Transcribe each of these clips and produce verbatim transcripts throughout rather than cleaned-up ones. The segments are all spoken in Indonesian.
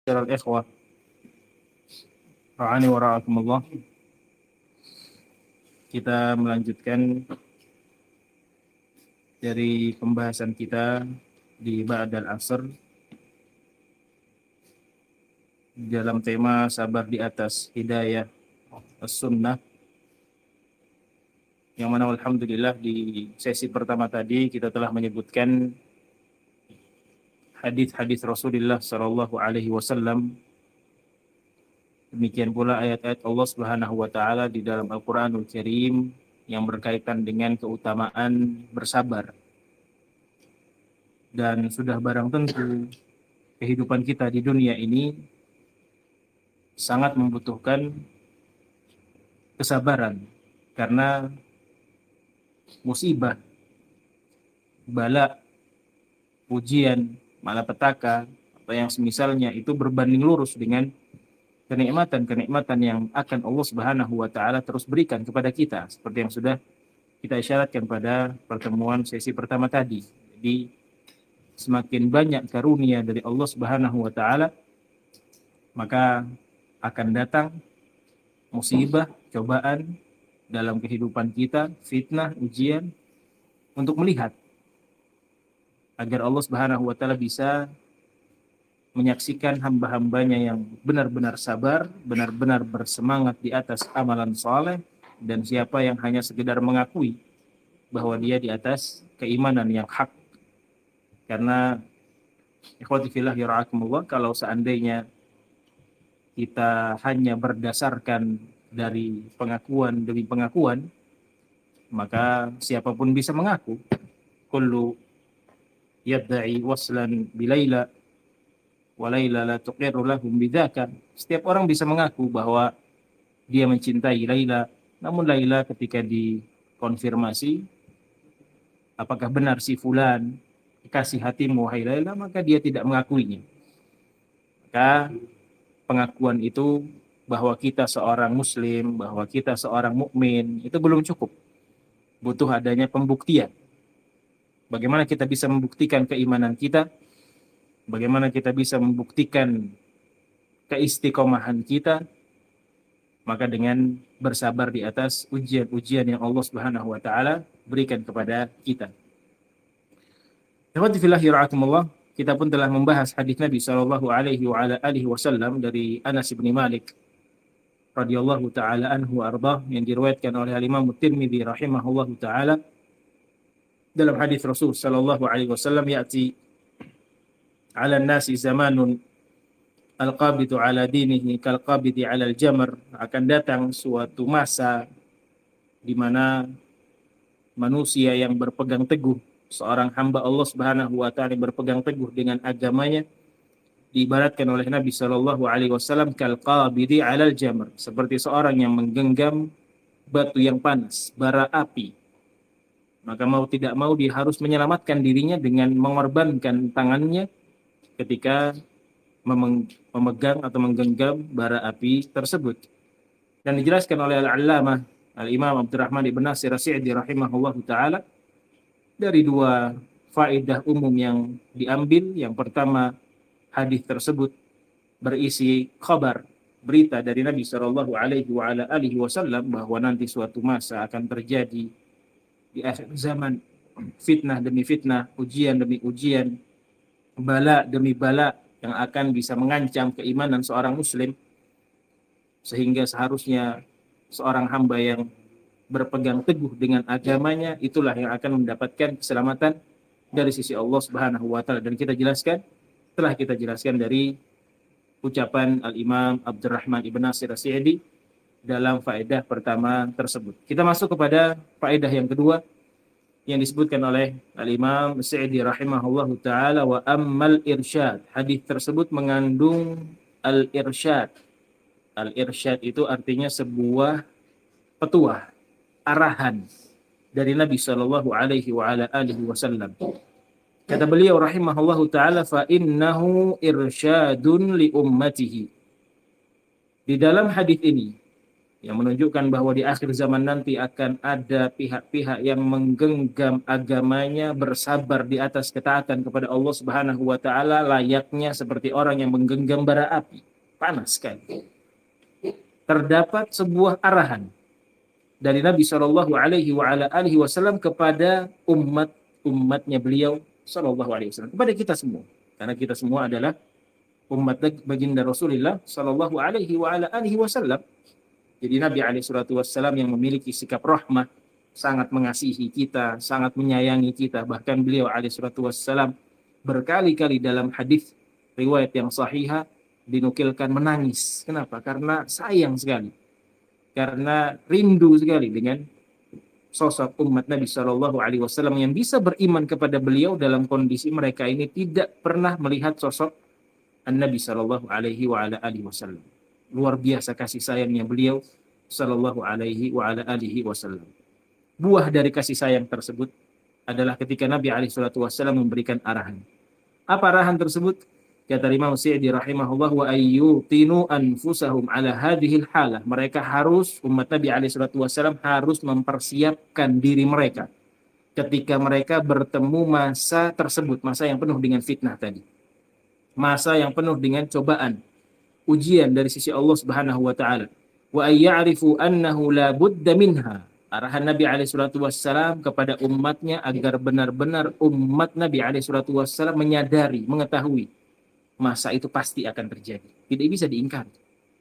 Ma'asyiral ikhwah, ra'ani wa ra'akumullah. Kita melanjutkan dari pembahasan kita di Ba'dal Asr dalam tema sabar di atas hidayah as-sunnah, yang mana alhamdulillah di sesi pertama tadi kita telah menyebutkan hadis-hadis Rasulullah sallallahu alaihi wasallam. Demikian pula ayat-ayat Allah Subhanahu wa taala di dalam Al-Qur'anul Karim yang berkaitan dengan keutamaan bersabar. Dan sudah barang tentu kehidupan kita di dunia ini sangat membutuhkan kesabaran, karena musibah, bala, ujian, malapetaka atau yang semisalnya itu berbanding lurus dengan kenikmatan-kenikmatan yang akan Allah Subhanahu wa taala terus berikan kepada kita, seperti yang sudah kita isyaratkan pada pertemuan sesi pertama tadi. Jadi semakin banyak karunia dari Allah Subhanahu wa taala, maka akan datang musibah, cobaan dalam kehidupan kita, fitnah, ujian, untuk melihat agar Allah Subhanahu wa taala bisa menyaksikan hamba-hambanya yang benar-benar sabar, benar-benar bersemangat di atas amalan saleh, dan siapa yang hanya sekedar mengakui bahwa dia di atas keimanan yang hak. Karena ikhwati fillah yara'akumullah, kalau seandainya kita hanya berdasarkan dari pengakuan demi pengakuan, maka siapapun bisa mengaku. Kullu yadda'i waslan bilaila wa laila la tuqirru lahum bidzaka. Setiap orang bisa mengaku bahwa dia mencintai Laila, namun Laila ketika dikonfirmasi apakah benar si fulan kasih hatimu wahai Laila, maka dia tidak mengakuinya. Maka pengakuan itu bahwa kita seorang muslim, bahwa kita seorang mukmin, itu belum cukup. Butuh adanya pembuktian. Bagaimana kita bisa membuktikan keimanan kita? Bagaimana kita bisa membuktikan keistiqomahan kita? Maka dengan bersabar di atas ujian-ujian yang Allah Subhanahu wa taala berikan kepada kita. Ikhwati fillah yara'akumullah, kita pun telah membahas hadis Nabi sallallahu alaihi wa ala alihi wasallam dari Anas bin Malik radhiyallahu taala anhu ardah, yang diriwayatkan oleh Imam Tirmidzi rahimahullahu taala. Dalam hadis Rasul sallallahu alaihi wasallam, ya'ti 'ala an-nasi zamanun al-qabidu 'ala dinihi kal-qabidi 'ala al-jamr. Akan datang suatu masa di mana manusia yang berpegang teguh, seorang hamba Allah Subhanahu wa taala berpegang teguh dengan agamanya, diibaratkan oleh Nabi sallallahu alaihi wasallam kal-qabidi 'alal jamr, seperti seorang yang menggenggam batu yang panas, bara api. Maka mau tidak mau dia harus menyelamatkan dirinya dengan mengorbankan tangannya ketika memegang atau menggenggam bara api tersebut. Dan dijelaskan oleh Al-Allamah Al-Imam Abdurrahman ibn Nasir As-Sa'di rahimahullahu taala dari dua faedah umum yang diambil. Yang pertama, hadis tersebut berisi kabar, berita dari Nabi sallallahu alaihi wa ala alihi wasallam bahwa nanti suatu masa akan terjadi di akhir zaman fitnah demi fitnah, ujian demi ujian, bala demi bala yang akan bisa mengancam keimanan seorang muslim, sehingga seharusnya seorang hamba yang berpegang teguh dengan agamanya itulah yang akan mendapatkan keselamatan dari sisi Allah Subhanahu wa taala. Dan kita jelaskan, telah kita jelaskan dari ucapan Al-Imam Abdurrahman ibn Nasir As-Sa'di dalam faedah pertama tersebut. Kita masuk kepada faedah yang kedua yang disebutkan oleh Al-Imam As-Sa'di rahimahullahu taala, wa ammal irsyad. Hadis tersebut mengandung al-irsyad. Al-irsyad itu artinya sebuah petuah, arahan dari Nabi sallallahu alaihi wa ala alihi wasallam. Kata beliau rahimahullahu taala, fa innahu irsyadun li ummatihi. Di dalam hadis ini yang menunjukkan bahwa di akhir zaman nanti akan ada pihak-pihak yang menggenggam agamanya, bersabar di atas ketaatan kepada Allah Subhanahu wa taala layaknya seperti orang yang menggenggam bara api, panas sekali. Terdapat sebuah arahan dari Nabi Shallallahu alaihi wa ala alihi wasallam kepada umat umatnya beliau Shallallahu alaihi wasallam, kepada kita semua, karena kita semua adalah umat baginda Rasulullah Shallallahu alaihi wa ala alihi wasallam. Jadi Nabi alaihi salatu wassalam yang memiliki sikap rahmah, sangat mengasihi kita, sangat menyayangi kita. Bahkan beliau alaihi salatu wassalam berkali-kali dalam hadis riwayat yang sahihah dinukilkan menangis. Kenapa? Karena sayang sekali. Karena rindu sekali dengan sosok umat Nabi Shallallahu alaihi wasallam yang bisa beriman kepada beliau dalam kondisi mereka ini tidak pernah melihat sosok An-Nabi Shallallahu alaihi wa ala alihi wasallam. Luar biasa kasih sayangnya beliau Sallallahu alaihi wa ala alihi wasallam. Buah dari kasih sayang tersebut adalah ketika Nabi alaihi salatu wasallam memberikan arahan. Apa arahan tersebut? Kata Imam Sa'di rahimahullah, wa ayyutinu anfusahum ala hadhil halah. Mereka harus, umat Nabi alaihi salatu wasallam harus mempersiapkan diri mereka ketika mereka bertemu masa tersebut, masa yang penuh dengan fitnah tadi. Masa yang penuh dengan cobaan, ujian dari sisi Allah Subhanahu wa taala. Wa ayya'rifu annahu la budda minha. Arahan Nabi alaihi salatu wassalam kepada umatnya agar benar-benar umat Nabi alaihi salatu wassalam menyadari, mengetahui masa itu pasti akan terjadi. Tidak bisa diingkari.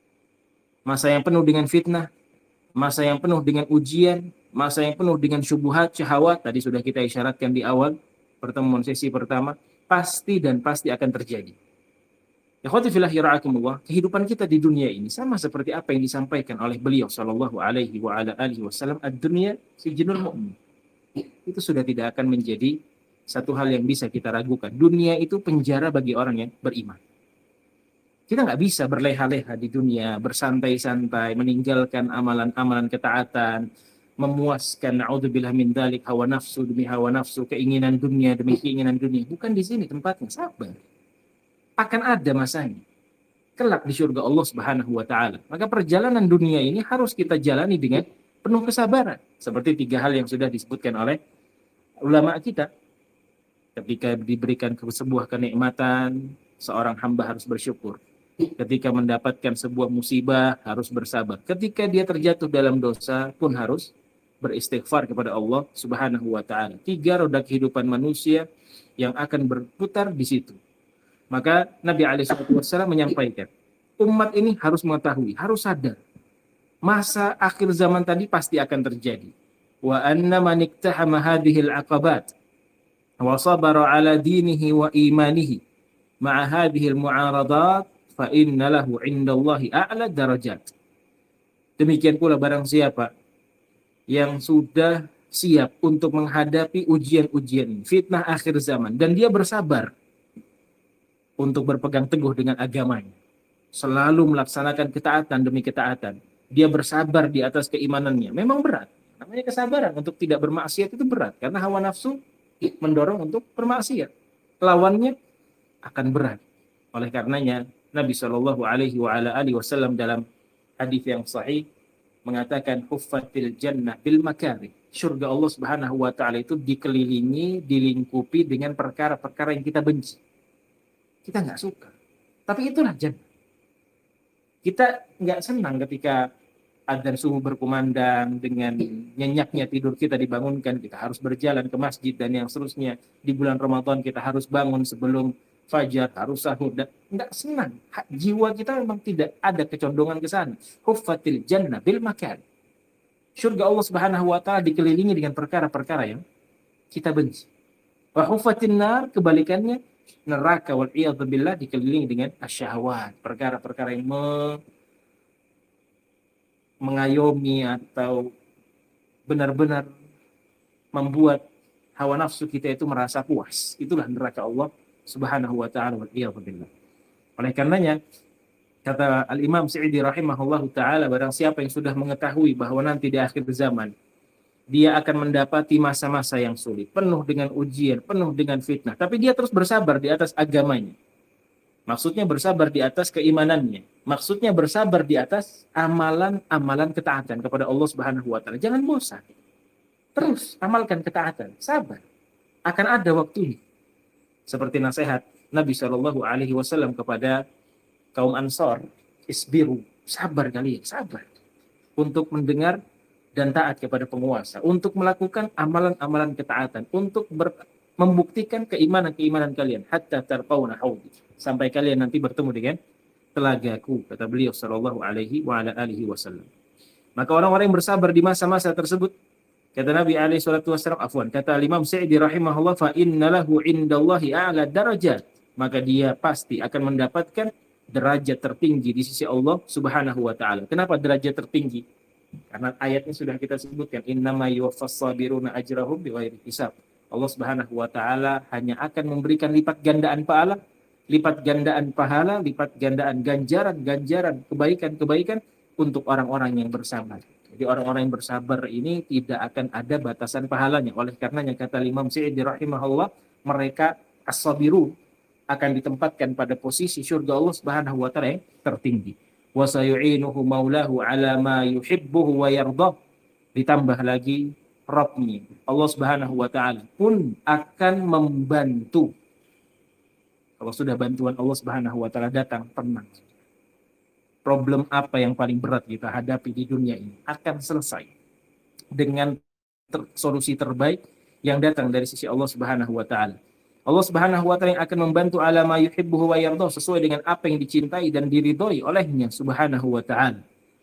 Masa yang penuh dengan fitnah, masa yang penuh dengan ujian, masa yang penuh dengan syubhat, syahwat, tadi sudah kita isyaratkan di awal pertemuan sesi pertama, pasti dan pasti akan terjadi. Ikhwati fillah yara'akumullah, kehidupan kita di dunia ini sama seperti apa yang disampaikan oleh beliau sallallahu alaihi wa ala alihi wasallam, ad-dunya sijnul mu'min. Itu sudah tidak akan menjadi satu hal yang bisa kita ragukan. Dunia itu penjara bagi orang yang beriman. Kita nggak bisa berleha-leha di dunia, bersantai-santai, meninggalkan amalan-amalan ketaatan, memuaskan na'udzubillah min dzalik hawa nafsu demi hawa nafsu, keinginan dunia demi keinginan dunia. Bukan di sini tempatnya, sabar. Akan ada masanya kelak di surga Allah Subhanahu wa taala. Maka perjalanan dunia ini harus kita jalani dengan penuh kesabaran, seperti tiga hal yang sudah disebutkan oleh ulama kita. Ketika diberikan sebuah kenikmatan, seorang hamba harus bersyukur. Ketika mendapatkan sebuah musibah, harus bersabar. Ketika dia terjatuh dalam dosa pun harus beristighfar kepada Allah Subhanahu wa taala. Tiga roda kehidupan manusia yang akan berputar di situ. Maka Nabi alaihi wasallam menyampaikan, umat ini harus mengetahui, harus sadar, masa akhir zaman tadi pasti akan terjadi. Wa anna man iktahama hadhil aqabat wa sabara ala dinihi wa imanihi ma'a hadhil mu'aradat fa inna lahu 'indallahi a'la darajat. Demikian pula barang siapa yang sudah siap untuk menghadapi ujian-ujian fitnah akhir zaman dan dia bersabar untuk berpegang teguh dengan agamanya, selalu melaksanakan ketaatan demi ketaatan, dia bersabar di atas keimanannya. Memang berat, namanya kesabaran untuk tidak bermaksiat itu berat, karena hawa nafsu mendorong untuk bermaksiat, lawannya akan berat. Oleh karenanya Nabi Shallallahu alaihi wasallam dalam hadis yang sahih mengatakan, huffatil jannah bil makarih. Surga Allah Subhanahu wa taala itu dikelilingi, dilingkupi dengan perkara-perkara yang kita benci, kita nggak suka, tapi itulah jannah. Kita nggak senang ketika adzan subuh berkumandang, dengan nyenyaknya tidur kita dibangunkan, kita harus berjalan ke masjid dan yang seterusnya. Di bulan Ramadan kita harus bangun sebelum fajar, harus sahur, dan nggak senang. Jiwa kita memang tidak ada kecondongan ke sana. Huffatil jannah bil makan. Surga Allah Subhanahu wa taala dikelilingi dengan perkara-perkara yang kita benci. Wa huffatin nar, kebalikannya, neraka wal iyadzubillah dikelilingi dengan asyahwat, perkara-perkara yang me- mengayomi atau benar-benar membuat hawa nafsu kita itu merasa puas. Itulah neraka Allah Subhanahu wa taala wal iyadzubillah. Oleh karenanya kata Al-Imam Sa'di rahimahullahu taala, barang siapa yang sudah mengetahui bahwa nanti di akhir zaman dia akan mendapati masa-masa yang sulit, penuh dengan ujian, penuh dengan fitnah. Tapi dia terus bersabar di atas agamanya. Maksudnya bersabar di atas keimanannya. Maksudnya bersabar di atas amalan-amalan ketaatan kepada Allah Subhanahu wa taala. Jangan bosan. Terus amalkan ketaatan, sabar. Akan ada waktunya. Seperti nasihat Nabi Shallallahu alaihi wasallam kepada kaum Ansor, isbiru, sabar kalian, sabar untuk mendengar dan taat kepada penguasa, untuk melakukan amalan-amalan ketaatan, untuk ber, membuktikan keimanan-keimanan kalian hatta tarqauna haudi, sampai kalian nanti bertemu dengan telagaku, kata beliau sallallahu alaihi wa ala alihi wasallam. Maka orang-orang yang bersabar di masa-masa tersebut, kata Nabi alaihi salatu wasallam, afwan, kata Imam Sa'idi rahimahullah, fa innalahu indallahi a'la darajat, maka dia pasti akan mendapatkan derajat tertinggi di sisi Allah Subhanahu wa taala. Kenapa derajat tertinggi? Karena ayatnya sudah kita sebutkan, innama yuwaffas sabiruna ajrahum bighairi hisab. Allah Subhanahu wa taala hanya akan memberikan lipat gandaan pahala, lipat gandaan pahala, lipat gandaan ganjaran-ganjaran, kebaikan-kebaikan untuk orang-orang yang bersabar. Jadi orang-orang yang bersabar ini tidak akan ada batasan pahalanya. Oleh karenanya kata Imam Sa'idi rahimahullah, mereka as-sabirun akan ditempatkan pada posisi surga Allah Subhanahu wa taala yang tertinggi. Wa sayu'inuhu maulahu ala ma yuhibbuhu wa yardah. Ditambah lagi Rabbnya, Allah Subhanahu wa taala pun akan membantu. Kalau sudah bantuan Allah Subhanahu wa taala datang, tenang. Problem apa yang paling berat kita hadapi di dunia ini akan selesai dengan ter- solusi terbaik yang datang dari sisi Allah Subhanahu wa taala. Allah Subhanahu wa taala yang akan membantu ala ma yuhibbuhu wa yardah, sesuai dengan apa yang dicintai dan diridhoi olehnya Subhanahu wa taala.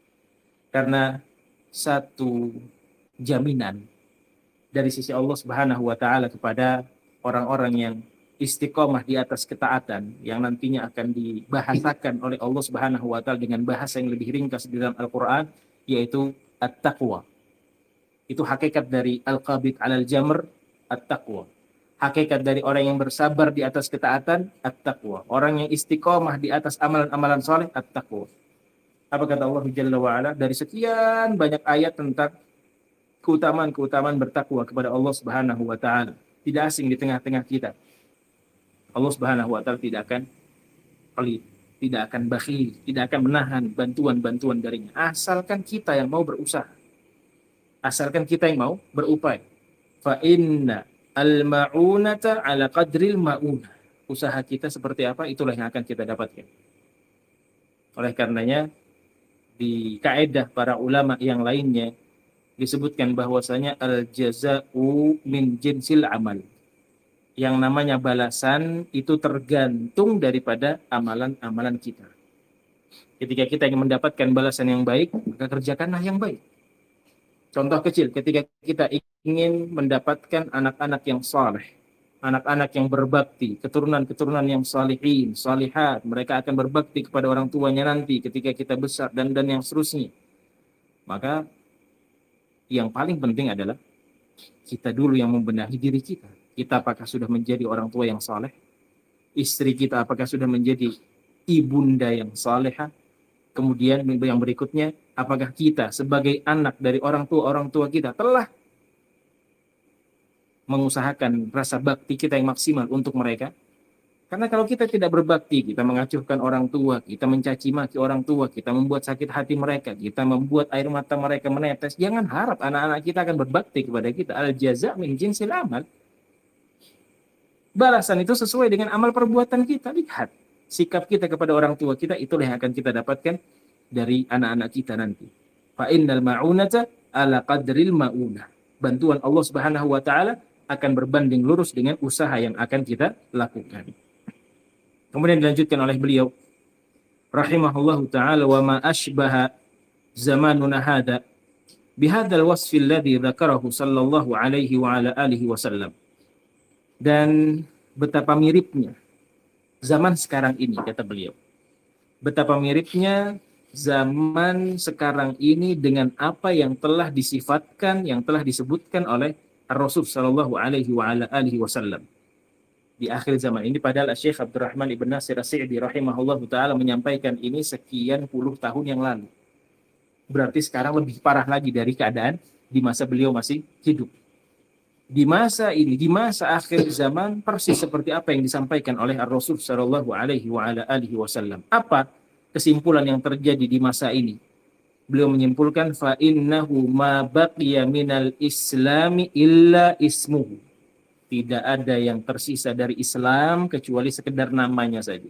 Karena satu jaminan dari sisi Allah Subhanahu wa taala kepada orang-orang yang istiqomah di atas ketaatan, yang nantinya akan dibahasakan oleh Allah Subhanahu wa taala dengan bahasa yang lebih ringkas di dalam Al-Qur'an, yaitu at-taqwa. Itu hakikat dari al-qabid 'alal jamr, at-taqwa. Hakikat dari orang yang bersabar di atas ketaatan, at-taqwa. Orang yang istiqomah di atas amalan-amalan saleh, at-taqwa. Apa kata Allah Jalla wa Ala dari sekian banyak ayat tentang keutamaan-keutamaan bertakwa kepada Allah Subhanahu wa taala. Tidak asing di tengah-tengah kita. Allah Subhanahu wa taala tidak akan pelit, tidak akan bakhil, tidak akan menahan bantuan-bantuan darinya. Asalkan kita yang mau berusaha. Asalkan kita yang mau berupaya. Fa inna al-ma'unata ala qadril ma'unah. Usaha kita seperti apa, itulah yang akan kita dapatkan. Oleh karenanya, di kaedah para ulama yang lainnya, disebutkan bahwasanya al-jaza'u min jinsil amal. Yang namanya balasan itu tergantung daripada amalan-amalan kita. Ketika kita ingin mendapatkan balasan yang baik, maka kerjakanlah yang baik. Contoh kecil, ketika kita ingin mendapatkan anak-anak yang saleh, anak-anak yang berbakti, keturunan-keturunan yang salihin, salihat, mereka akan berbakti kepada orang tuanya nanti ketika kita besar, dan dan yang seterusnya. Maka yang paling penting adalah kita dulu yang membenahi diri kita. Kita apakah sudah menjadi orang tua yang saleh? Istri kita apakah sudah menjadi ibunda yang salehah? Kemudian yang berikutnya, apakah kita sebagai anak dari orang tua-orang tua kita telah mengusahakan rasa bakti kita yang maksimal untuk mereka? Karena kalau kita tidak berbakti, kita mengacuhkan orang tua, kita mencaci maki orang tua, kita membuat sakit hati mereka, kita membuat air mata mereka menetes, jangan harap anak-anak kita akan berbakti kepada kita. Al-jaza' min jinsil amal. Balasan itu sesuai dengan amal perbuatan kita. Lihat sikap kita kepada orang tua kita, itulah yang akan kita dapatkan dari anak-anak kita nanti. Fa innal ma'unata ala qadril ma'unah. Bantuan Allah Subhanahu wa taala akan berbanding lurus dengan usaha yang akan kita lakukan. Kemudian dilanjutkan oleh beliau rahimahullahu taala, wa ma ashbaha zamanuna hada bihadzal wasfi alladhi dzakarahu sallallahu alaihi wa ala alihi wasallam. Dan betapa miripnya zaman sekarang ini, kata beliau. Betapa miripnya zaman sekarang ini dengan apa yang telah disifatkan, yang telah disebutkan oleh Rasul sallallahu alaihi wa ala alihi wasallam di akhir zaman ini. Padahal Syekh Abdurrahman Ibn Nasir As-Sa'di rahimahullahu taala menyampaikan ini sekian puluh tahun yang lalu. Berarti sekarang lebih parah lagi dari keadaan di masa beliau masih hidup. Di masa ini, di masa akhir zaman, persis seperti apa yang disampaikan oleh Rasul sallallahu alaihi wa ala alihi wasallam. Apa kesimpulan yang terjadi di masa ini. Beliau menyimpulkan fa innahu ma baqiya minal islami illa ismuhu. Tidak ada yang tersisa dari Islam kecuali sekedar namanya saja.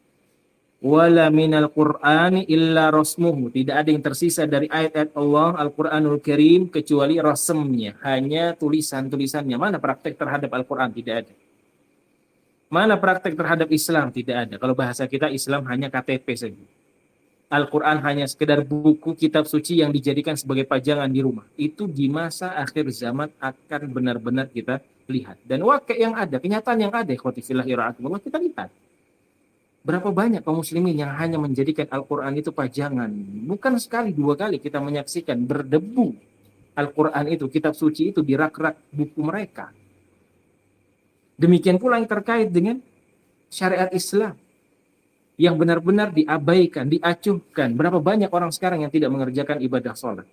Wala minal qur'ani illa rasmuhu. Tidak ada yang tersisa dari ayat-ayat Allah Al-Qur'anul Karim kecuali rasemnya, hanya tulisan-tulisannya. Mana praktek terhadap Al-Qur'an? Tidak ada. Mana praktek terhadap Islam? Tidak ada. Kalau bahasa kita, Islam hanya K T P saja. Al-Quran hanya sekedar buku kitab suci yang dijadikan sebagai pajangan di rumah. Itu di masa akhir zaman akan benar-benar kita lihat. Dan wakil yang ada, kenyataan yang ada, kita lihat. Berapa banyak kaum muslimin yang hanya menjadikan Al-Quran itu pajangan. Bukan sekali, dua kali kita menyaksikan berdebu Al-Quran itu, kitab suci itu di rak-rak buku mereka. Demikian pula yang terkait dengan syariat Islam yang benar-benar diabaikan, diacuhkan. Berapa banyak orang sekarang yang tidak mengerjakan ibadah sholat?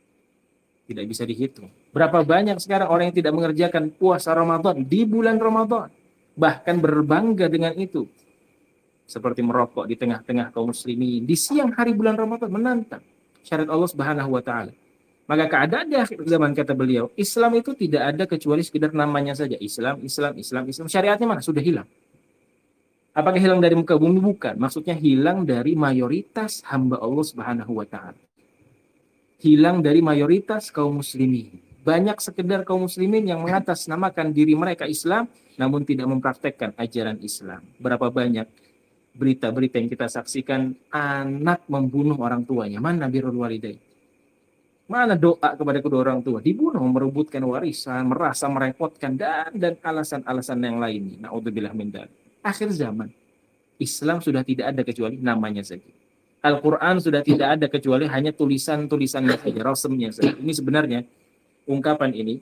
Tidak bisa dihitung. Berapa banyak sekarang orang yang tidak mengerjakan puasa Ramadan di bulan Ramadan, bahkan berbangga dengan itu. Seperti merokok di tengah-tengah kaum muslimin di siang hari bulan Ramadan, menantang syariat Allah Subhanahu wa taala. Maka keadaan di akhir zaman, kata beliau, Islam itu tidak ada kecuali sekedar namanya saja. Islam, Islam, Islam, Islam. Syariatnya mana? Sudah hilang. Apakah hilang dari muka bumi? Bukan. Maksudnya hilang dari mayoritas hamba Allah Subhanahu wa taala. Hilang dari mayoritas kaum muslimin. Banyak sekedar kaum muslimin yang mengatasnamakan diri mereka Islam namun tidak mempraktekkan ajaran Islam. Berapa banyak berita-berita yang kita saksikan, anak membunuh orang tuanya. Mana birrul walidain? Mana doa kepada kedua orang tua? Dibunuh, merebutkan warisan, merasa merepotkan, dan dan alasan-alasan yang lainnya. Na'udzubillah min dzalik. Akhir zaman, Islam sudah tidak ada kecuali namanya saja. Al-Quran sudah tidak ada kecuali hanya tulisan-tulisannya saja, rasemnya saja. Ini sebenarnya ungkapan ini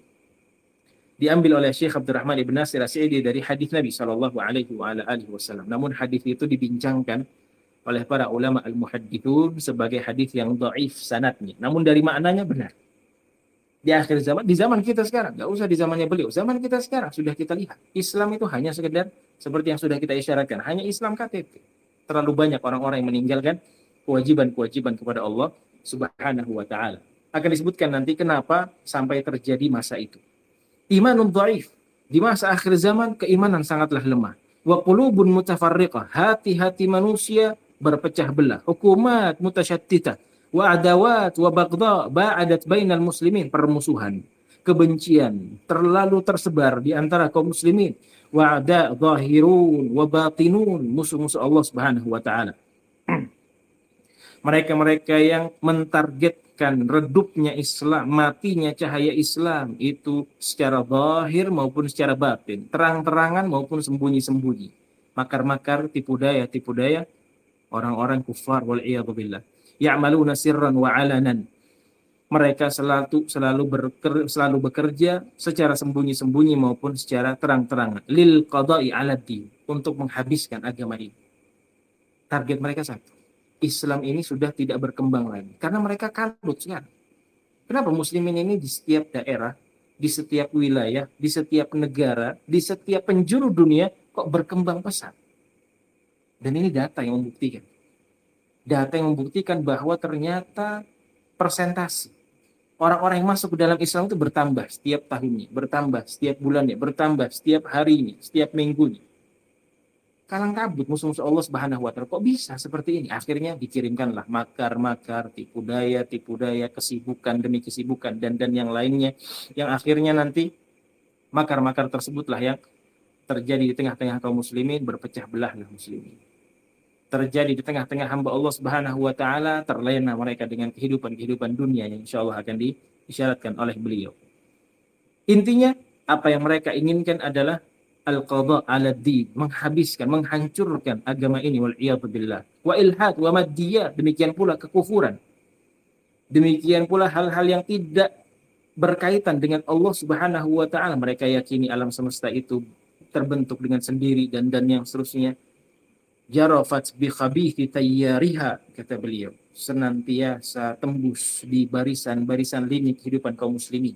diambil oleh Syekh Abdurrahman Ibn Nasir As-Sa'idi dari hadis Nabi Shallallahu Alaihi Wasallam. Namun hadis itu dibincangkan oleh para ulama al-muhaddithun sebagai hadis yang dhaif sanadnya. Namun dari maknanya benar. Di akhir zaman, di zaman kita sekarang, nggak usah di zamannya beliau, zaman kita sekarang sudah kita lihat Islam itu hanya sekedar seperti yang sudah kita isyaratkan, hanya Islam K T P. Terlalu banyak orang-orang yang meninggalkan kewajiban-kewajiban kepada Allah Subhanahu wa taala. Akan disebutkan nanti kenapa sampai terjadi masa itu. Imanun dhaif. Di masa akhir zaman keimanan sangatlah lemah. Wa qulubun mutafarriqah. Hati-hati manusia berpecah belah. Hukumat mutasyattitah. Wa adawat wa baghdha ba'adat bainal muslimin, permusuhan, kebencian terlalu tersebar di antara kaum muslimin. Wa ada zahirun wa batinun, musuh-musuh Allah Subhanahu wa taala. Mereka-mereka yang mentargetkan redupnya Islam, matinya cahaya Islam itu secara zahir maupun secara batin, terang-terangan maupun sembunyi-sembunyi. Makar-makar, tipu daya, tipu daya orang-orang kufar wal iyadzu billah. Ya'maluna sirran wa 'alanan. Mereka selalu selalu beker, selalu bekerja secara sembunyi-sembunyi maupun secara terang-terangan. Lil qada'i 'ala din, untuk menghabiskan agama ini. Target mereka satu. Islam ini sudah tidak berkembang lagi karena mereka kalut sekarang. Kenapa muslimin ini di setiap daerah, di setiap wilayah, di setiap negara, di setiap penjuru dunia kok berkembang pesat? Dan ini data yang membuktikan. Data yang membuktikan bahwa ternyata persentase orang-orang yang masuk ke dalam Islam itu bertambah setiap tahunnya, bertambah setiap bulannya, bertambah setiap harinya, setiap minggunya. Kalang kabut musuh-musuh Allah Subhanahu wa taala. Kok bisa seperti ini? Akhirnya dikirimkanlah makar-makar, tipu daya, tipu daya, kesibukan demi kesibukan dan dan yang lainnya, yang akhirnya nanti makar-makar tersebutlah yang terjadi di tengah-tengah kaum muslimin, berpecah belahlah muslimin. Terjadi di tengah-tengah hamba Allah Subhanahu wa taala, terlena mereka dengan kehidupan-kehidupan dunia yang insyaallah akan diisyaratkan oleh beliau. Intinya apa yang mereka inginkan adalah al-qadha 'ala din, menghabiskan, menghancurkan agama ini wal iyad billah. Wa ilhad wa maddiyah, demikian pula kekufuran. Demikian pula hal-hal yang tidak berkaitan dengan Allah Subhanahu wa taala. Mereka yakini alam semesta itu terbentuk dengan sendiri dan dan yang seterusnya. Jarafat bi khabithi tayyariha, kata beliau, senantiasa tembus di barisan-barisan lini kehidupan kaum muslimin.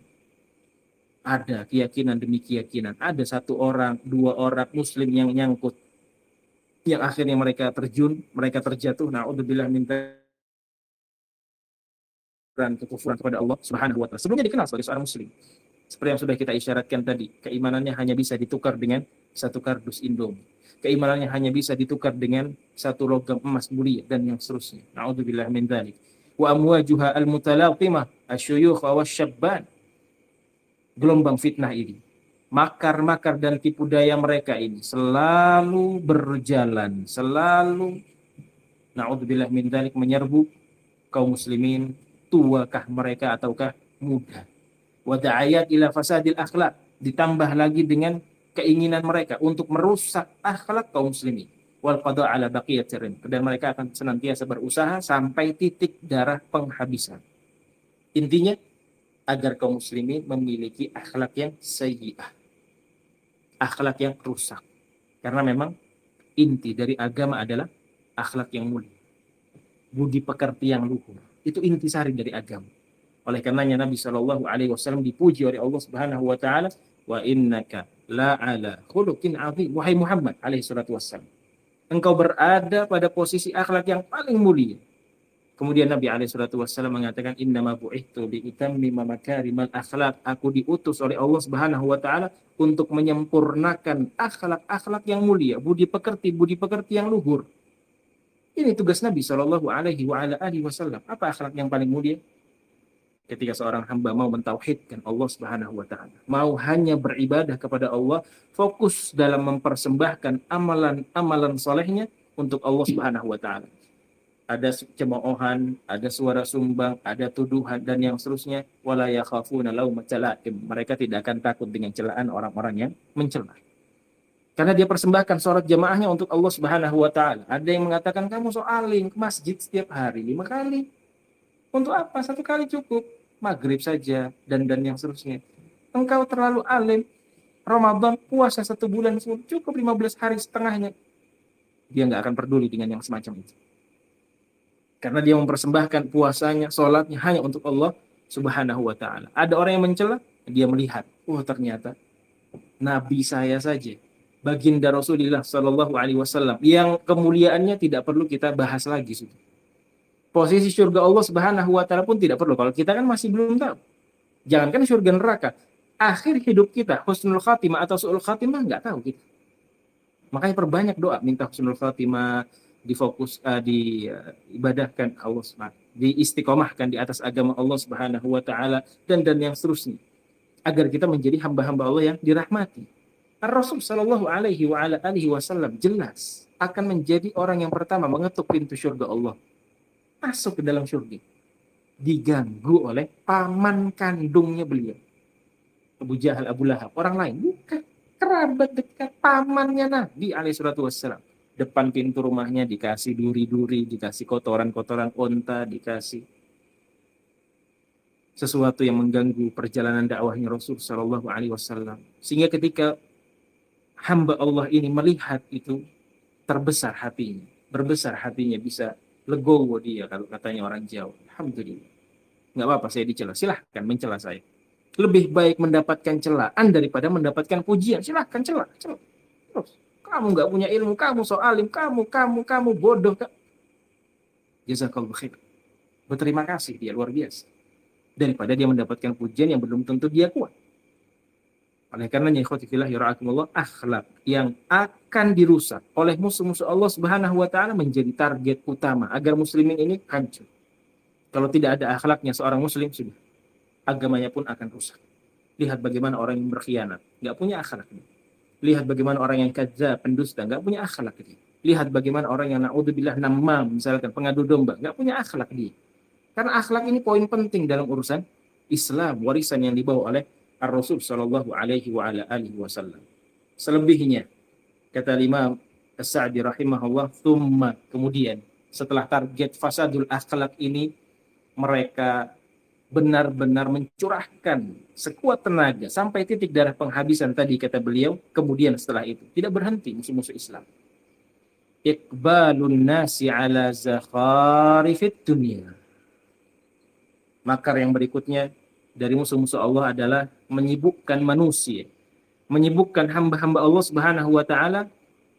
Ada keyakinan demi keyakinan, ada satu orang, dua orang muslim yang nyangkut yang akhirnya mereka terjun, mereka terjatuh. Na'udzubillah min dan kekufuran kepada Allah Subhanahu wa taala. Sebelumnya dikenal sebagai seorang muslim. Seperti yang sudah kita isyaratkan tadi, keimanannya hanya bisa ditukar dengan satu kardus Indomie. Keimanannya hanya bisa ditukar dengan satu logam emas mulia dan yang seterusnya. Na'udzubillah min dzalik. Wa amwajuha al-mutalaqimah asyuyukh wasyabban. Gelombang fitnah ini, makar-makar dan tipu daya mereka ini selalu berjalan, selalu na'udzubillah min dzalik menyerbu kaum muslimin, tuakah mereka ataukah muda. Wa da'ayat ila fasadil akhlak, ditambah lagi dengan keinginan mereka untuk merusak akhlak kaum muslimin. Wal qada ala baqiyatir, dan mereka akan senantiasa berusaha sampai titik darah penghabisan. Intinya agar kaum muslimin memiliki akhlak yang sayyi'ah, akhlak yang rusak. Karena memang inti dari agama adalah akhlak yang mulia, budi pekerti yang luhur. Itu intisari dari agama. Oleh karenanya Nabi Shallallahu Alaihi Wasallam dipuji oleh Allah Subhanahu Wa Taala, wa innaka la ala khuluqin azim. Wahai Muhammad alaihi salatu wassalam, engkau berada pada posisi akhlak yang paling mulia. Kemudian Nabi alaihi salatu wassalam mengatakan, innama bu'ithtu bi utammima makarimal akhlak. Aku diutus oleh Allah Subhanahu Wa Taala untuk menyempurnakan akhlak-akhlak yang mulia, budi pekerti, budi pekerti yang luhur. Ini tugas Nabi Shallallahu Alaihi Wasallam. Apa akhlak yang paling mulia? Ketika seorang hamba mau mentauhidkan Allah Subhanahu Wa Taala, mau hanya beribadah kepada Allah, fokus dalam mempersembahkan amalan-amalan solehnya untuk Allah Subhanahu Wa Taala. Ada cemoohan, ada suara sumbang, ada tuduhan dan yang seterusnya. Wala yakhafuna laumata laim. Mereka tidak akan takut dengan celaan orang-orang yang mencela. Karena dia persembahkan sholat jamaahnya untuk Allah Subhanahu Wa Taala. Ada yang mengatakan, kamu soalin ke masjid setiap hari lima kali. Untuk apa? Satu kali cukup. Maghrib saja dan dan yang seterusnya. Engkau terlalu alim. Ramadan puasa satu bulan cukup lima belas hari setengahnya. Dia nggak akan peduli dengan yang semacam itu. Karena dia mempersembahkan puasanya, sholatnya hanya untuk Allah Subhanahu Wa Taala. Ada orang yang mencela, dia melihat, oh ternyata Nabi saya saja, baginda Rasulullah Shallallahu Alaihi Wasallam, yang kemuliaannya tidak perlu kita bahas lagi sudah. Posisi surga Allah Subhanahu Wa Taala pun tidak perlu. Kalau kita kan masih belum tahu. Jangankan surga neraka, akhir hidup kita husnul khatimah atau su'ul khatimah nggak tahu kita. Makanya perbanyak doa minta husnul khatimah, difokus, uh, diibadahkan Allah Subhanahu, diistiqomahkan di atas agama Allah Subhanahu Wa Taala dan dan yang seterusnya, agar kita menjadi hamba-hamba Allah yang dirahmati. Ar-Rasul Shallallahu Alaihi Wasallam jelas akan menjadi orang yang pertama mengetuk pintu surga Allah, masuk ke dalam surga, diganggu oleh paman kandungnya beliau, Abu Jahal, Abu Lahab, orang lain, bukan kerabat dekat pamannya Nabi alaihi salatu wassalam. Depan pintu rumahnya dikasih duri-duri, dikasih kotoran-kotoran onta, dikasih sesuatu yang mengganggu perjalanan dakwahnya Rasul Shallallahu Alaihi Wasallam. Sehingga ketika hamba Allah ini melihat itu, terbesar hatinya, berbesar hatinya, bisa legowo dia kalau katanya orang Jawa. Alhamdulillah. Nggak apa-apa saya dicela, silahkan mencela saya. Lebih baik mendapatkan celaan daripada mendapatkan pujian. Silahkan cela, cela. Terus, kamu nggak punya ilmu, kamu so alim, kamu, kamu, kamu bodoh. Jazakallahu khair. Berterima kasih, dia luar biasa. Daripada dia mendapatkan pujian yang belum tentu dia kuat. Oleh karenanya, ikhwati fillah yara'akumullah, akhlak yang akan dirusak oleh musuh-musuh Allah Subhanahu Wa Taala menjadi target utama agar muslimin ini hancur. Kalau tidak ada akhlaknya seorang muslim, sudah, agamanya pun akan rusak. Lihat bagaimana orang yang berkhianat, nggak punya akhlak. Lihat bagaimana orang yang kadzdzab, pendusta, nggak punya akhlak dia. Lihat bagaimana orang yang na'udzubillah namam, misalkan pengadu domba, nggak punya akhlak dia. Karena akhlak ini poin penting dalam urusan Islam, warisan yang dibawa oleh Ar-Rasul Shallallahu Alaihi Wasallam. Selebihnya, kata Imam As-Sa'di rahimahullah, thumma, kemudian setelah target fasadul akhlak ini, mereka benar-benar mencurahkan sekuat tenaga sampai titik darah penghabisan tadi kata beliau. Kemudian setelah itu tidak berhenti musuh-musuh Islam. Iqbalun nasi ala zakharifid dunia. Makar yang berikutnya dari musuh-musuh Allah adalah menyibukkan manusia, menyibukkan hamba-hamba Allah Subhanahu Wa Taala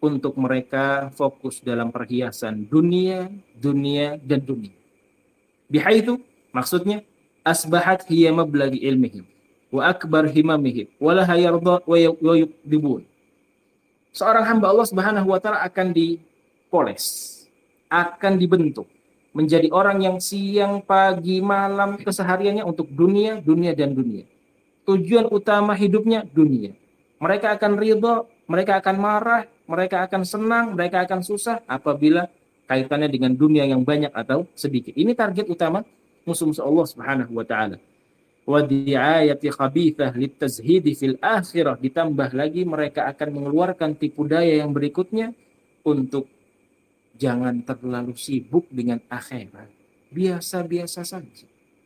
untuk mereka fokus dalam perhiasan dunia, dunia, dan dunia. Bihaitu, maksudnya, asbahat hiya mablagi ilmihim, wa akbar himamihim, walaha yarda wa yukdibun. Seorang hamba Allah Subhanahu wa Ta'ala akan dipoles, akan dibentuk menjadi orang yang siang, pagi, malam, kesehariannya untuk dunia, dunia, dan dunia. Tujuan utama hidupnya dunia. Mereka akan ridha, mereka akan marah, mereka akan senang, mereka akan susah apabila kaitannya dengan dunia yang banyak atau sedikit. Ini target utama musuh-musuh Allah Subhanahu wa Ta'ala. Wa di'ayati khabithah litazhidi fil akhirah, ditambah lagi mereka akan mengeluarkan tipu daya yang berikutnya untuk jangan terlalu sibuk dengan akhirat. Biasa-biasa saja.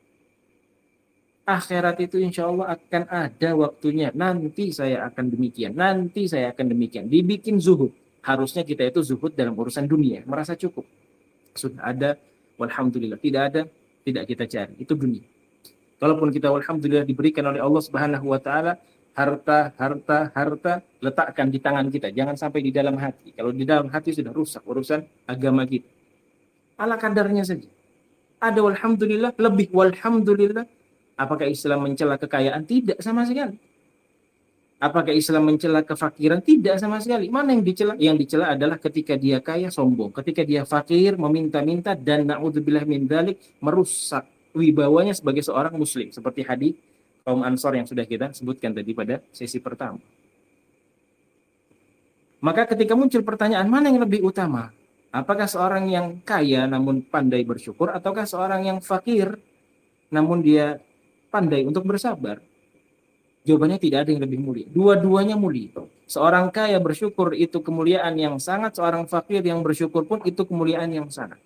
Akhirat itu insya Allah akan ada waktunya. Nanti saya akan demikian. Nanti saya akan demikian. Dibikin zuhud. Harusnya kita itu zuhud dalam urusan dunia. Merasa cukup. Sudah ada, walhamdulillah. Tidak ada, tidak kita cari. Itu dunia. Kalaupun kita alhamdulillah diberikan oleh Allah Subhanahu wa Ta'ala harta, harta, harta, letakkan di tangan kita. Jangan sampai di dalam hati. Kalau di dalam hati sudah rusak urusan agama kita. Ala kadarnya saja. Ada walhamdulillah, lebih walhamdulillah. Apakah Islam mencela kekayaan? Tidak sama sekali. Apakah Islam mencela kefakiran? Tidak sama sekali. Mana yang dicela? Yang dicela adalah ketika dia kaya, sombong. Ketika dia fakir, meminta-minta, dan na'udzubillah min dzalik, merusak wibawanya sebagai seorang muslim, seperti hadis kaum Ansor yang sudah kita sebutkan tadi pada sesi pertama. Maka ketika muncul pertanyaan, mana yang lebih utama? Apakah seorang yang kaya namun pandai bersyukur, ataukah seorang yang fakir namun dia pandai untuk bersabar? Jawabannya tidak ada yang lebih mulia. Dua-duanya mulia. Seorang kaya bersyukur itu kemuliaan yang sangat, seorang fakir yang bersyukur pun itu kemuliaan yang sangat.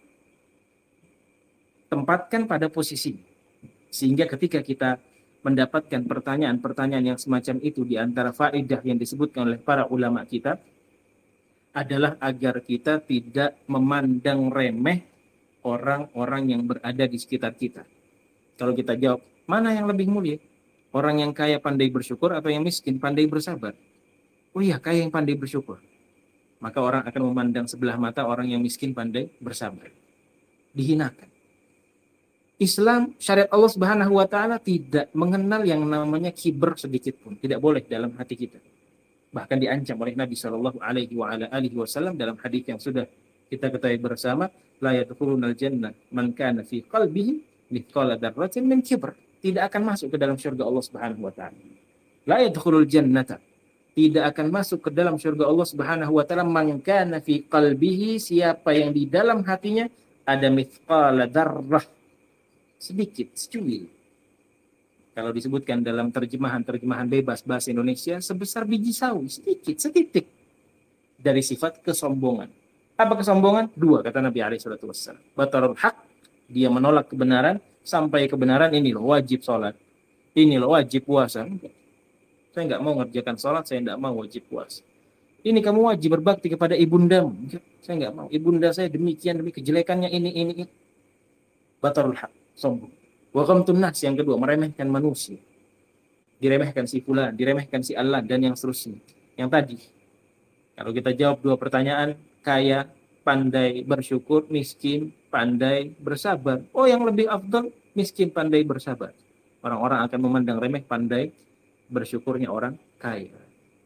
Tempatkan pada posisi. Sehingga ketika kita mendapatkan pertanyaan-pertanyaan yang semacam itu di antara faedah yang disebutkan oleh para ulama kita adalah agar kita tidak memandang remeh orang-orang yang berada di sekitar kita. Kalau kita jawab, mana yang lebih mulia? Orang yang kaya pandai bersyukur atau yang miskin pandai bersabar? Oh iya, kaya yang pandai bersyukur. Maka orang akan memandang sebelah mata orang yang miskin pandai bersabar. Dihinakan. Islam, syariat Allah Subhanahu wa Ta'ala tidak mengenal yang namanya kibr sedikit pun. Tidak boleh dalam hati kita. Bahkan diancam oleh Nabi Shallallahu Alaihi Wasallam dalam hadis yang sudah kita ketahui bersama, la yadkhulunal jannah man kana fi qalbihi mithqala dzarratin min kibr. Tidak akan masuk ke dalam surga Allah Subhanahu wa Ta'ala. La yadkhulul jannata. Tidak akan masuk ke dalam surga Allah Subhanahu wa Ta'ala man kana fi qalbihi, siapa yang di dalam hatinya ada mithqala dzarrah, sedikit, secuil. Kalau disebutkan dalam terjemahan-terjemahan bebas bahasa Indonesia, sebesar biji sawi, sedikit, setitik dari sifat kesombongan. Apa kesombongan? Dua, kata Nabi alaihi salatu wassalam. Batarul haq, dia menolak kebenaran, sampai kebenaran ini loh, wajib sholat. Ini loh, wajib puasa. Saya nggak mau ngerjakan sholat, saya nggak mau wajib puasa. Ini kamu wajib berbakti kepada ibundamu. Saya nggak mau. Ibunda saya demikian, demi kejelekannya ini, ini, ini. Batarul haq. Sombong. Wa qamtun nas, yang kedua, meremehkan manusia. Diremehkan si fulan, diremehkan si Allah, dan yang seterusnya. Yang tadi, kalau kita jawab dua pertanyaan, kaya, pandai bersyukur, miskin, pandai bersabar. Oh, yang lebih afdal, miskin, pandai bersabar. Orang-orang akan memandang remeh pandai bersyukurnya orang kaya.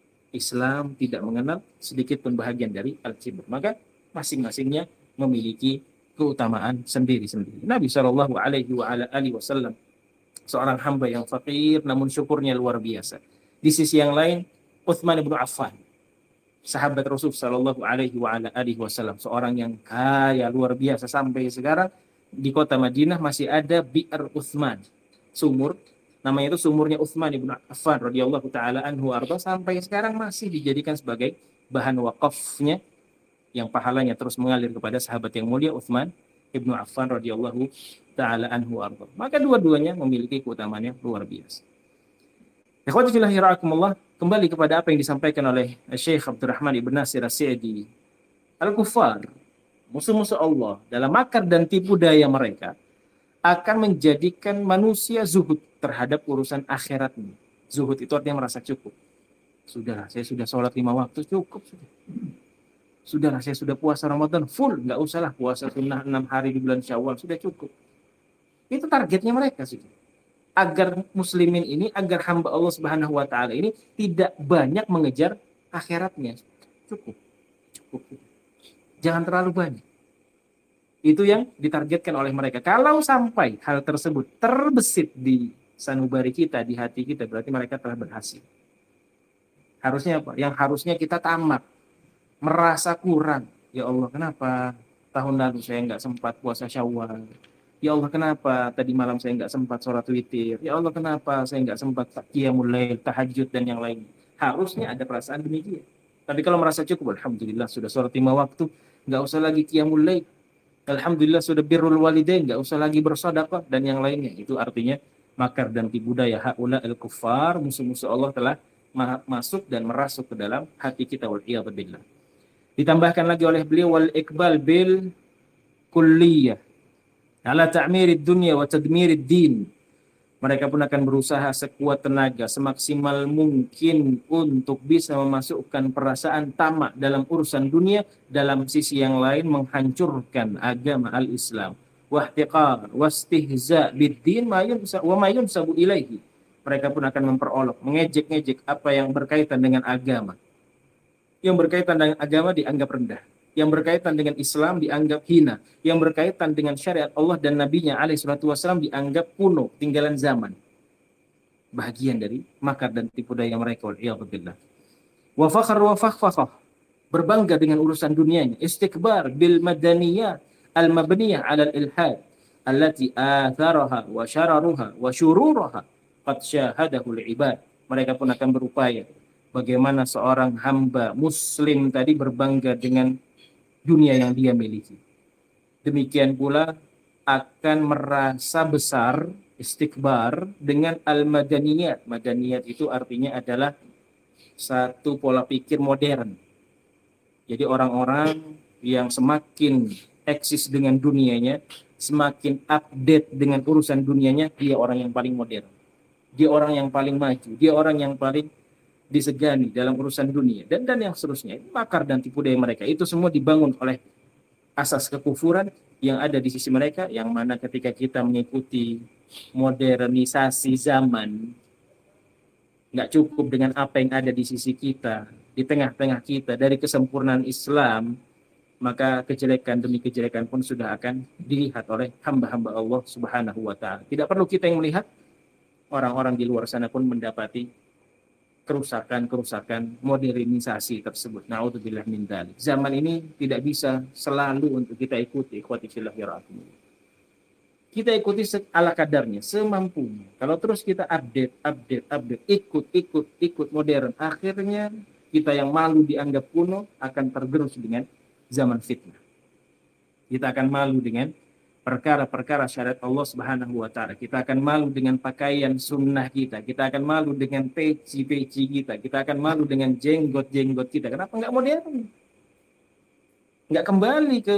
Islam tidak mengenal sedikit pun bahagian dari al-kibr. Maka masing-masingnya memiliki keutamaan sendiri-sendiri. Nabi Shallallahu Alaihi Wasallam seorang hamba yang fakir namun syukurnya luar biasa. Di sisi yang lain, Utsman bin Affan, sahabat Rasul Shallallahu Alaihi Wasallam, seorang yang kaya luar biasa. Sampai sekarang di kota Madinah masih ada Bi'r Utsman, sumur, namanya itu sumurnya Utsman bin Affan radhiyallahu taala anhu arba, sampai sekarang masih dijadikan sebagai bahan wakafnya yang pahalanya terus mengalir kepada sahabat yang mulia Utsman ibnu Affan radhiyallahu taala anhu arba. Maka dua-duanya memiliki keutamaan yang luar biasa. Ikhwati fillah rahimakumullah, kembali kepada apa yang disampaikan oleh Syekh Abdurrahman Ibn Nasir As-Sa'di. Al-Kufar, musuh-musuh Allah, dalam makar dan tipu daya mereka akan menjadikan manusia zuhud terhadap urusan akhiratnya. Zuhud itu artinya merasa cukup. Sudah, saya sudah sholat lima waktu, cukup sudah. Sudahlah, saya sudah puasa Ramadan full, nggak usahlah puasa sunnah enam hari di bulan Syawal, sudah cukup. Itu targetnya mereka sih. Agar muslimin ini, agar hamba Allah Subhanahu wa taala ini tidak banyak mengejar akhiratnya. Cukup. Cukup. Jangan terlalu banyak. Itu yang ditargetkan oleh mereka. Kalau sampai hal tersebut terbesit di sanubari kita, di hati kita, berarti mereka telah berhasil. Harusnya apa? Yang harusnya kita tamak, merasa kurang. Ya Allah, kenapa tahun lalu saya nggak sempat puasa Syawal? Ya Allah, kenapa tadi malam saya nggak sempat sholat witir? Ya Allah, kenapa saya nggak sempat qiyamul lail, tahajud, dan yang lain? Harusnya ada perasaan demikian. Tapi kalau merasa cukup, alhamdulillah sudah sholat lima waktu, nggak usah lagi qiyamul lail. Alhamdulillah sudah birrul walidain, nggak usah lagi bersedekah dan yang lainnya. Itu artinya makar dan tipu daya haula al-kuffar, musuh-musuh Allah telah masuk dan merasuk ke dalam hati kita, wal iyad billah. Ditambahkan lagi oleh beliau, wal iqbal bil kulliyah ala ta'mirid dunya wa tadmirid din. Mereka pun akan berusaha sekuat tenaga, semaksimal mungkin untuk bisa memasukkan perasaan tamak dalam urusan dunia, dalam sisi yang lain menghancurkan agama al-Islam. Wahtiqar, wastihza biddin wa ma yunsabu ilaihi. Mereka pun akan memperolok, mengejek-ngejek apa yang berkaitan dengan agama. Yang berkaitan dengan agama dianggap rendah. Yang berkaitan dengan Islam dianggap hina, yang berkaitan dengan syariat Allah dan Nabi-Nya alaihi salatu wasallam dianggap kuno, tinggalan zaman. Bahagian dari makar dan tipu daya mereka, wal iyad billah. Wa fakhr wa fakhfakh, berbangga dengan urusan dunianya, istikbar bil madaniyah al mabniyah ala al ilhad allati atharaha wa syararuha wa syururuha qad syahadahu al ibad. Mereka pun akan berupaya bagaimana seorang hamba muslim tadi berbangga dengan dunia yang dia miliki. Demikian pula akan merasa besar, istikbar, dengan al-madaniyat. Madaniyat itu artinya adalah satu pola pikir modern. Jadi orang-orang yang semakin eksis dengan dunianya, semakin update dengan urusan dunianya, dia orang yang paling modern. Dia orang yang paling maju. Dia orang yang paling disegani dalam urusan dunia, dan dan yang seterusnya. Makar dan tipu daya mereka itu semua dibangun oleh asas kekufuran yang ada di sisi mereka, yang mana ketika kita mengikuti modernisasi zaman, nggak cukup dengan apa yang ada di sisi kita, di tengah-tengah kita, dari kesempurnaan Islam, maka kejelekan demi kejelekan pun sudah akan dilihat oleh hamba-hamba Allah Subhanahu wa ta'ala. Tidak perlu kita yang melihat, orang-orang di luar sana pun mendapati kerusakan-kerusakan modernisasi tersebut. Na'udzubillah min dzalik. Zaman ini tidak bisa selalu untuk kita ikuti, ikhwati fillah ya rahmatullah. Kita ikuti ala kadarnya, semampunya. Kalau terus kita update, update, update, ikut, ikut, ikut modern, akhirnya kita yang malu dianggap kuno akan tergerus dengan zaman fitnah. Kita akan malu dengan perkara-perkara syariat Allah Subhanahu wa ta'ala. Kita akan malu dengan pakaian sunnah kita. Kita akan malu dengan peci-peci kita. Kita akan malu dengan jenggot-jenggot kita. Kenapa nggak modern? Nggak kembali ke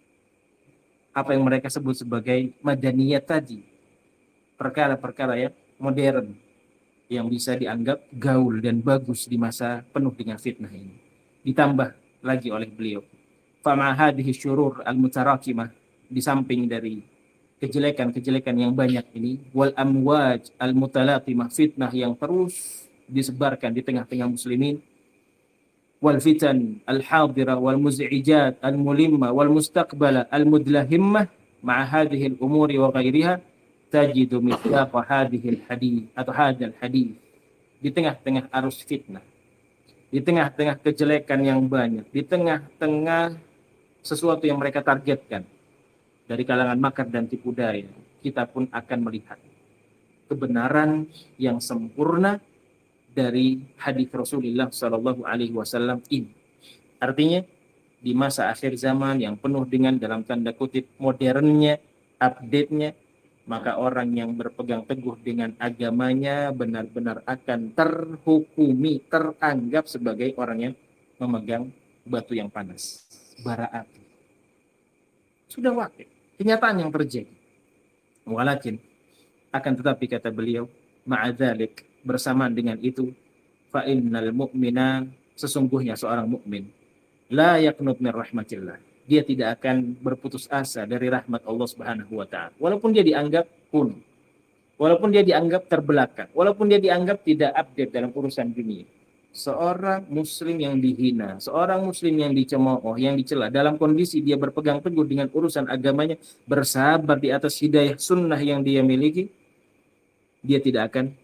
apa yang mereka sebut sebagai madaniyat tadi. Perkara-perkara ya modern yang bisa dianggap gaul dan bagus di masa penuh dengan fitnah ini. Ditambah lagi oleh beliau, fama hadhihi syurur al-mutarakimah, di samping dari kejelekan-kejelekan yang banyak ini, wal amwaj al mutalatimah, fitnah yang terus disebarkan di tengah-tengah muslimin, wal fitan al hadira wal muz'ijat al mulimma wal mustaqbala al mudlahimmah ma'a hadhihi al umuri wa ghairiha, tajidu mithlaqa hadhihi al hadith atau hadzal hadith. Di tengah-tengah arus fitnah, di tengah-tengah kejelekan yang banyak, di tengah-tengah sesuatu yang mereka targetkan dari kalangan makar dan tipu daya, kita pun akan melihat kebenaran yang sempurna dari hadis Rasulullah Shallallahu Alaihi Wasallam ini. Artinya di masa akhir zaman yang penuh dengan dalam tanda kutip modernnya, update-nya, maka orang yang berpegang teguh dengan agamanya benar-benar akan terhukumi, teranggap sebagai orang yang memegang batu yang panas, bara api. Sudah wakil, kenyataan yang terjadi. Walakin, akan tetapi kata beliau, ma'adzalik, bersamaan dengan itu, fa'innal mu'mina, sesungguhnya seorang mukmin, la yaqnut min rahmatillah. Dia tidak akan berputus asa dari rahmat Allah Subhanahu wa taala. Walaupun dia dianggap kuno, walaupun dia dianggap terbelakang, walaupun dia dianggap tidak update dalam urusan dunia. Seorang muslim yang dihina, seorang muslim yang dicemooh, yang dicela, dalam kondisi dia berpegang teguh dengan urusan agamanya, bersabar di atas hidayah sunnah yang dia miliki, dia tidak akan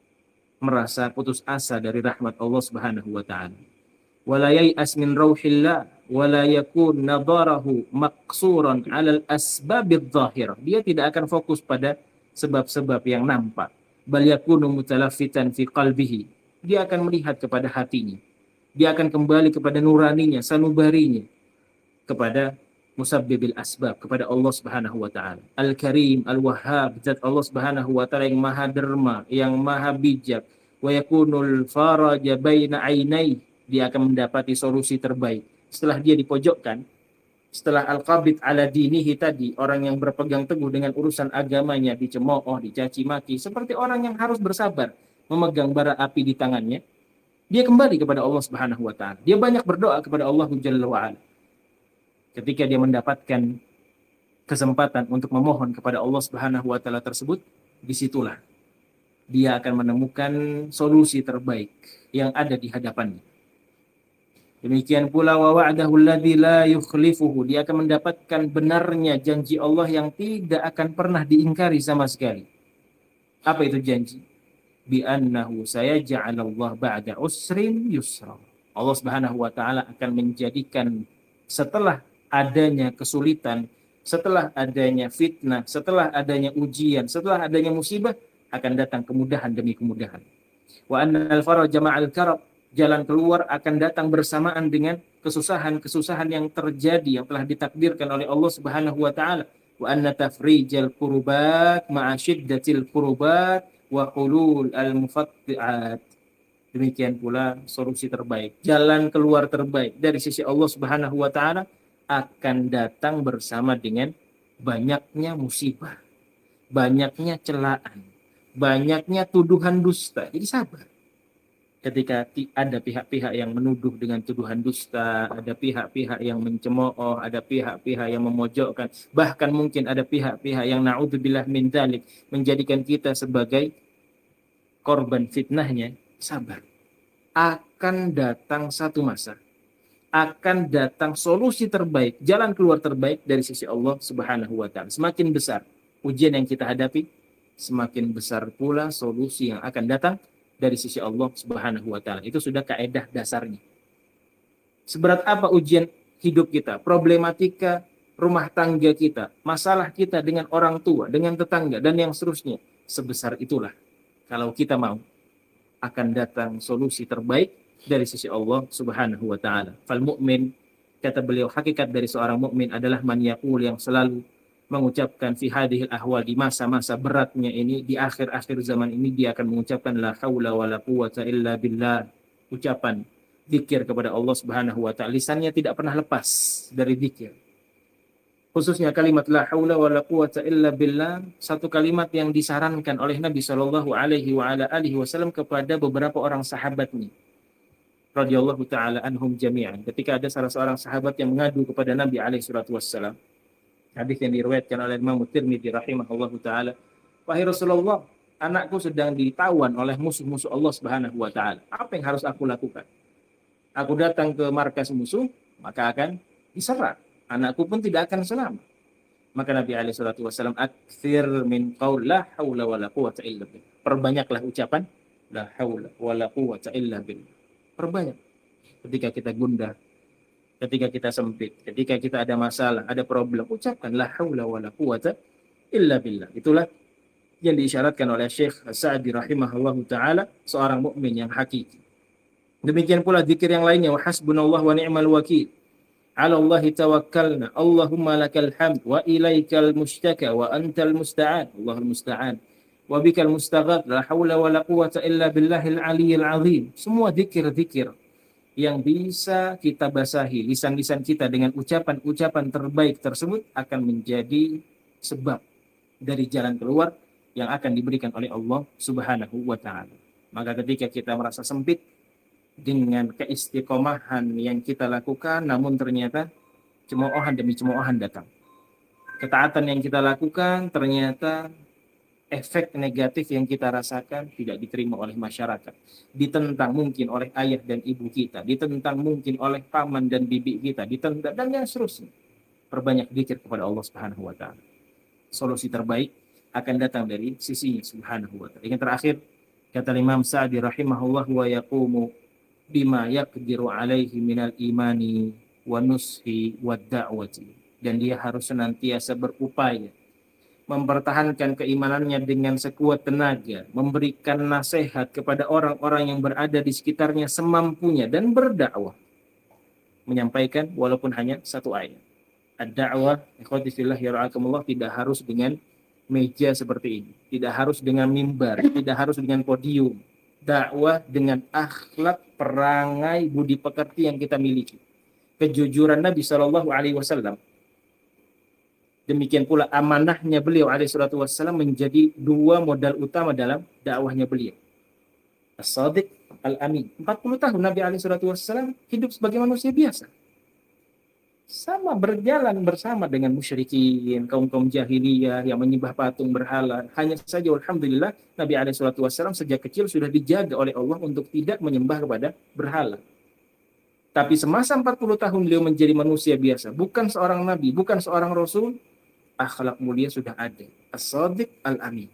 merasa putus asa dari rahmat Allah Subhanahu wa taala. Wala yai'as min rauhillah wala yakun nadarahu maqsuran 'alal asbabidh dhahirah. Dia tidak akan fokus pada sebab-sebab yang nampak. Bal yakunu mutalaffitan fi qalbihi. Dia akan melihat kepada hatinya. Dia akan kembali kepada nuraninya, sanubarinya, kepada musabbibil asbab, kepada Allah Subhanahu wa taala. Al-Karim, Al-Wahhab, zat Allah Subhanahu wa taala yang maha derma, yang maha bijak. Wa yakunul faraja baina ainai. Dia akan mendapati solusi terbaik. Setelah dia dipojokkan, setelah al-qabid ala dinihi tadi, orang yang berpegang teguh dengan urusan agamanya dicemooh, dicaci maki, seperti orang yang harus bersabar memegang bara api di tangannya, dia kembali kepada Allah Subhanahu wa taala. Dia banyak berdoa kepada Allah Jalla wa ala. Ketika dia mendapatkan kesempatan untuk memohon kepada Allah Subhanahu wa taala tersebut, disitulah dia akan menemukan solusi terbaik yang ada di hadapannya. Demikian pula wa wa'dahu alladzi la yukhlifuhu. Dia akan mendapatkan benarnya janji Allah yang tidak akan pernah diingkari sama sekali. Apa itu janji? Bi annahu sayaj'alallahu ba'da usrin yusra. Allah Subhanahu wa taala akan menjadikan setelah adanya kesulitan, setelah adanya fitnah, setelah adanya ujian, setelah adanya musibah, akan datang kemudahan demi kemudahan. Wa annal faraja ma'al karab. Jalan keluar akan datang bersamaan dengan kesusahan-kesusahan yang terjadi, yang telah ditakdirkan oleh Allah Subhanahu wa taala. Wa anna tafrijal qurubat ma'a syiddatil qurubat wa hulul al-mufatti'at. Demikian pula solusi terbaik, jalan keluar terbaik dari sisi Allah Subhanahu wa taala akan datang bersama dengan banyaknya musibah, banyaknya celaan, banyaknya tuduhan dusta. Jadi sabar. Ketika ada pihak-pihak yang menuduh dengan tuduhan dusta, ada pihak-pihak yang mencemooh, ada pihak-pihak yang memojokkan, bahkan mungkin ada pihak-pihak yang na'udzubillah min dzalik menjadikan kita sebagai korban fitnahnya, sabar. Akan datang satu masa, akan datang solusi terbaik, jalan keluar terbaik dari sisi Allah Subhanahu wa taala. Semakin besar ujian yang kita hadapi, semakin besar pula solusi yang akan datang dari sisi Allah Subhanahu wa taala. Itu sudah kaedah dasarnya. Seberat apa ujian hidup kita, problematika rumah tangga kita, masalah kita dengan orang tua, dengan tetangga dan yang seterusnya, sebesar itulah kalau kita mau akan datang solusi terbaik dari sisi Allah Subhanahu wa taala. Fal mu'min, kata beliau, hakikat dari seorang mukmin adalah man yaqul, yang selalu mengucapkan fi hadhil ahwal, di masa-masa beratnya ini, di akhir-akhir zaman ini, dia akan mengucapkan la haula wala quwata illa billah, ucapan zikir kepada Allah Subhanahu wa taala. Lisannya tidak pernah lepas dari zikir. Khususnya kalimat la haula wala quwata illa billah, satu kalimat yang disarankan oleh Nabi sallallahu alaihi wa ala alihi wasallam kepada beberapa orang sahabatnya radhiyallahu taala anhum jami'an. Ketika ada salah seorang sahabat yang mengadu kepada Nabi alaihi salatu wassalam, hadis yang diriwayatkan oleh Imam Tirmidzi rahimahullahu taala, wahai Rasulullah, anakku sedang ditawan oleh musuh-musuh Allah Subhanahu wa taala. Apa yang harus aku lakukan? Aku datang ke markas musuh, maka akan diserang. Anakku pun tidak akan selamat. Maka Nabi alaihi salatu wasallam, aktsir min qaul la haula wala quwata illa billah. Perbanyaklah ucapan la haula wala quwata illa billah. Perbanyak. Ketika kita gundah, ketika kita sempit, ketika kita ada masalah, ada problem, ucapkan la haula wala quwata illa billah. Itulah yang diisyaratkan oleh Syekh Sa'di rahimahullahu taala, seorang mukmin yang hakiki. Demikian pula zikir yang lainnya, wa hasbunallah wa ni'mal wakil. 'Ala Allahi tawakkalna, Allahumma lakal hamd wa ilaikal mushtaka wa antal musta'an. Allahul musta'an. Wa bikal mustaghath, la haula wala quwata illa billahil aliyyil azim. Semua zikir-zikir yang bisa kita basahi lisan-lisan kita dengan ucapan-ucapan terbaik tersebut akan menjadi sebab dari jalan keluar yang akan diberikan oleh Allah Subhanahu wa taala. Maka ketika kita merasa sempit, dengan keistiqomahan yang kita lakukan, namun ternyata cemoohan demi cemoohan datang. Ketaatan yang kita lakukan, ternyata efek negatif yang kita rasakan tidak diterima oleh masyarakat. Ditentang mungkin oleh ayah dan ibu kita, ditentang mungkin oleh paman dan bibi kita, ditentang dan yang seterusnya. Perbanyak zikir kepada Allah Subhanahu wa taala. Solusi terbaik akan datang dari sisinya Subhanahu wa taala. Yang terakhir, kata Imam Sa'di rahimahullah, wa yaqumu bima yaqdiru alaihi minal imani wa nushi wa da'wati. Dan dia harus senantiasa berupaya mempertahankan keimanannya dengan sekuat tenaga, memberikan nasihat kepada orang-orang yang berada di sekitarnya semampunya, dan berdakwah, menyampaikan walaupun hanya satu ayat. Ad-da'wah, ikhwati fillah yara'akumullah, tidak harus dengan meja seperti ini, tidak harus dengan mimbar, tidak harus dengan podium. Dakwah dengan akhlak, perangai, budi pekerti yang kita miliki. Kejujuran Nabi Shallallahu Alaihi Wasallam, demikian pula amanahnya beliau alaihi salatu wassalam menjadi dua modal utama dalam dakwahnya beliau. As-Sadiq Al-Amin. empat puluh tahun Nabi alaihi salatu wassalam hidup sebagai manusia biasa. Sama berjalan bersama dengan musyrikin, kaum-kaum jahiliyah yang menyembah patung berhala. Hanya saja alhamdulillah Nabi alaihi salatu wassalam sejak kecil sudah dijaga oleh Allah untuk tidak menyembah kepada berhala. Tapi semasa empat puluh tahun beliau menjadi manusia biasa, bukan seorang nabi, bukan seorang rasul, akhlak mulia sudah ada. As-Sadiq Al-Amin.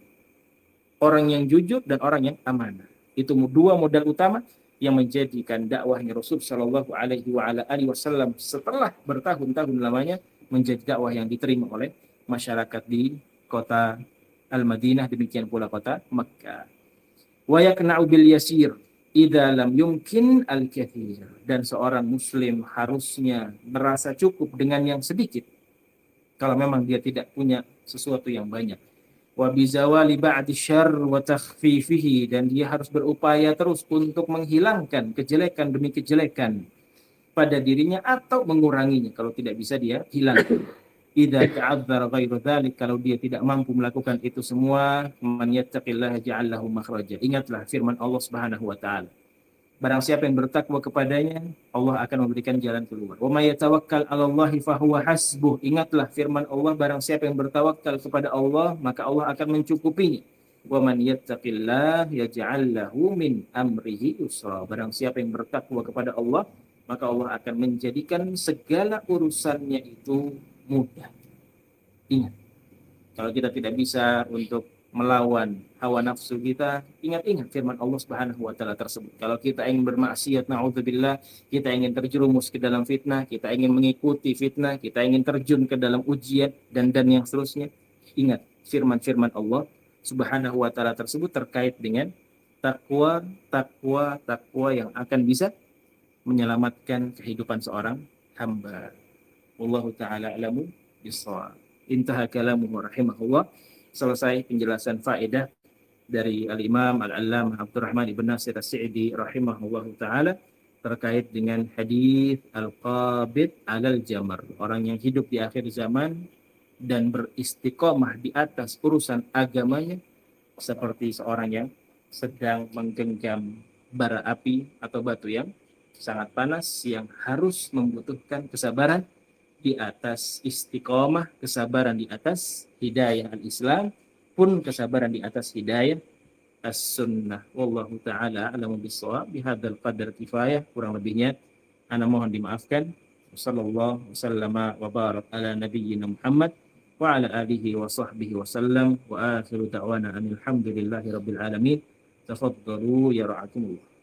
Orang yang jujur dan orang yang amanah. Itu dua modal utama yang menjadikan dakwahnya Rasul Shallallahu Alaihi Wasallam setelah bertahun-tahun lamanya menjadi dakwah yang diterima oleh masyarakat di kota Al-Madinah, demikian pula kota Makkah. Wa yaqna'u bil yasir idza lam yumkin al-kathir. Dan seorang muslim harusnya merasa cukup dengan yang sedikit kalau memang dia tidak punya sesuatu yang banyak. Wa bizawali ba'di syarr wa takhfifihi, dan dia harus berupaya terus untuk menghilangkan kejelekan demi kejelekan pada dirinya atau menguranginya kalau tidak bisa dia hilangkan. Idza ta'adzara ghairu dzalik, kalau dia tidak mampu melakukan itu semua, man yattaqillaha ja'al lahu makhraja. Ingatlah firman Allah Subhanahu wa taala, barang siapa yang bertakwa kepadanya, Allah akan memberikan jalan keluar. Wa may yatawakkal 'alallahi fahuwa hasbuh. Ingatlah firman Allah, barang siapa yang bertawakal kepada Allah, maka Allah akan mencukupinya. Wa man yattaqillah yaj'al lahu min amrihi yusra. Barang siapa yang bertakwa kepada Allah, maka Allah akan menjadikan segala urusannya itu mudah. Ingat, kalau kita tidak bisa untuk melawan hawa nafsu kita, ingat-ingat firman Allah Subhanahu wa taala tersebut. Kalau kita ingin bermaksiat, naudzubillah, kita ingin terjerumus ke dalam fitnah, kita ingin mengikuti fitnah, kita ingin terjun ke dalam ujian dan dan yang seterusnya, ingat firman-firman Allah Subhanahu wa taala tersebut terkait dengan takwa, takwa, takwa yang akan bisa menyelamatkan kehidupan seorang hamba. Wallahu taala alamu bissawab. Intaha kalamuhu rahimahullah. Selesai penjelasan faedah dari Al-Imam Al-Allamah Abdurrahman Ibn Nasir As-Sa'di rahimahullah ta'ala terkait dengan hadis Al-Qabid Alal Jamar, orang yang hidup di akhir zaman dan beristiqomah di atas urusan agamanya seperti seorang yang sedang menggenggam bara api atau batu yang sangat panas, yang harus membutuhkan kesabaran di atas istiqomah, kesabaran di atas hidayah al-Islam, pun kesabaran di atas hidayah as-sunnah. Wallahu ta'ala a'lamu bis-shawab. Bihadzal qadar kifayah, kurang lebihnya ana mohon dimaafkan. Sallallahu wasallama wa barak ala nabiyyina Muhammad wa ala alihi wa sahbihi wa sallam, wa akhiru da'wana alhamdulillahi rabbil alamin. Tafaddalu ya ra'akumullah.